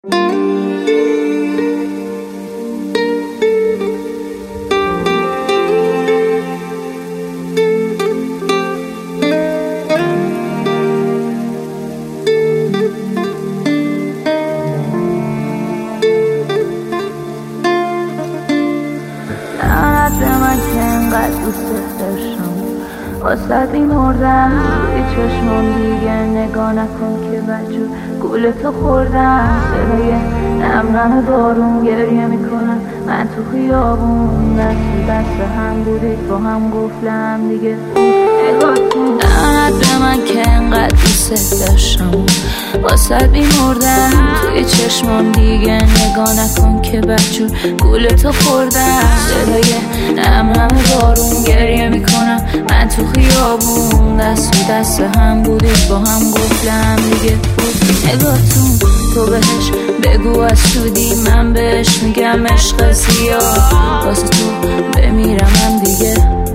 واسه بیمردم توی چشمم دیگه نگاه نکن که بجور گول تو خوردم صدای نم بارون گریه میکنم من تو خیابون دست دست هم بودید با هم گفتم دیگه نگاهتون لعنت به من که انقدر دوست داشتم واسه بیمردم توی چشمم دیگه نگاه نکن که بجور گول تو خوردم صدای نم بارون گریه میکنم من تو خیابون دست هم بودید با هم گفتم دیگه نگاهتون تو بهش بگو از شدی من بهش میگم عشق زیاد واسه تو بمیرم هم دیگه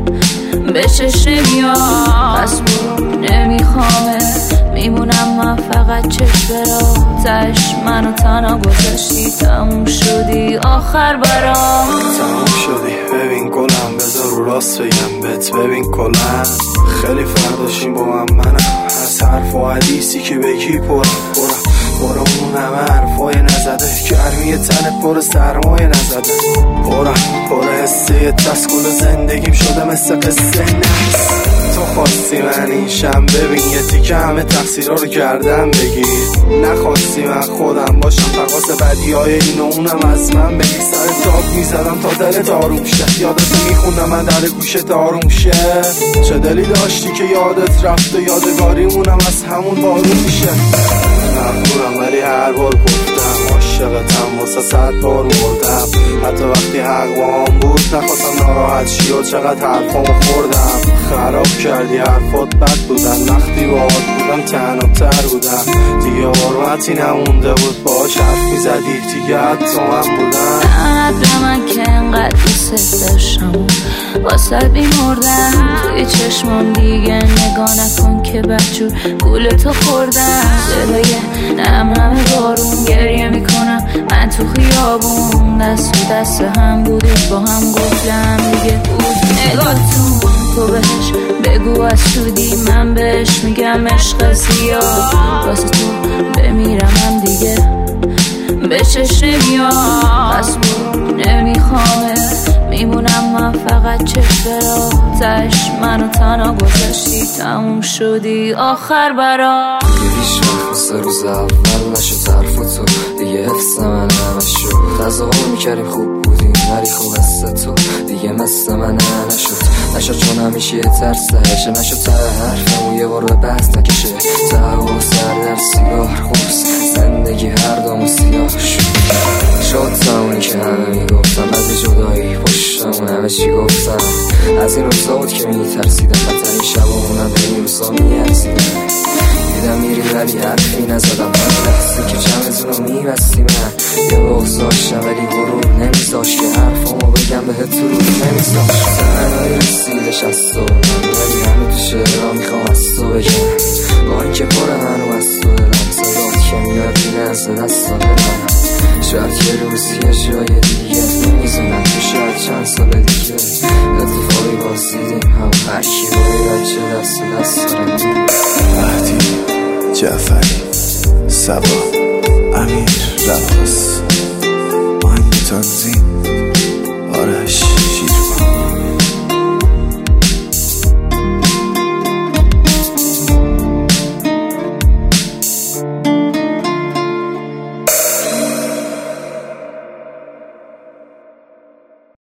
به چشم نمیاد پس برو نمیخوامه میمونم من فقط چشم برا تش منو تنها گذاشتی تموم شدی آخر برام تموم شدی ببین گلم بذار رو راست بگم بهت ببین کلم خیلی فرق داشتیم با منم از حرف و حدیثی که بگی برو اون همه حرفای نزده گرمی تنت پر سرمایه نزده پر حسه تسکل زندگیم شده مثل قصه نفس تو خواستی من این شم ببین یه تیکه همه تقصیرها رو کردم بگیر نخواستی من خودم باشم فقاس بدی های این و اونم از من بگی سر تاب میزدم تا دلت آروم شه یادت میخوندم من در گوشت آروم شه چه دلی داشتی که یادت رفت و یادگاریمونم از همون بارون میشه مغمورم ولی هر بار گفتم عاشقتم واسه 100 بار مردم حتی وقتی حق با هم بود نخواستم ناراحت شی و چقدر حرفامو خوردم خراب کردی حرفات بد بودن وقتی باهات بودم تنها بودم دیگه حرمتی نمونده بود باهاش حرف میزدی دیگه حتی من بودم لعنت به من که انقدر دوست داشتم واسه بیمردم توی چشمم دیگه نگاه نکن که بجور گول تو خوردم صدای نم بارون گریه میکنم من تو خیابون دست هم بودید با هم گفتم دیگه نگاهتون تو بهش بگو از شدی من بهش میگم عشق زیاد واسه تو بمیرم هم دیگه به چشم نمیاد پس برو نمیخوامه میمونم من فقط چشم برا تش منو تنها گذاشتی تموم شدی آخر برا هیچ وقت مثل روز اول نشد حرف تو دیگه حفظ من نشد تظاهر میکردیم خوب بودیم ولی خوب است تو دیگه مثل من نشد چون همیشه یه ترسش نشد تا حرفمو یه بار به بحث نکشه تا و سر در سیگار خوبست زندگی هر دومو سیاه شد تا که همه میگفتم از جدایی پشتمون همه چی گفتم از این روزا بود که میترسیدم حتی این شبامونم به این روزا میرسیدم دیدم میری ولی حرفی نزدم من لحظی که چمزونو میبستی من یه بغض داشتم ولی غرور نمیذاش که حرفمو بگم بهت تو رو نمیذاش تنهایی رسیدش از تو ولی همه تو شعرها میخوام از تو بگم با اینکه پر هنو از تو دلم صدات که میاد بینه از دست دادم شاید یه روزی یه جای دیگه نمیزونم تو شاید چند سال دیگه اتفاقی بازیدیم هم هر کی باید چه دست دارم مهدی جعفری سبا امیر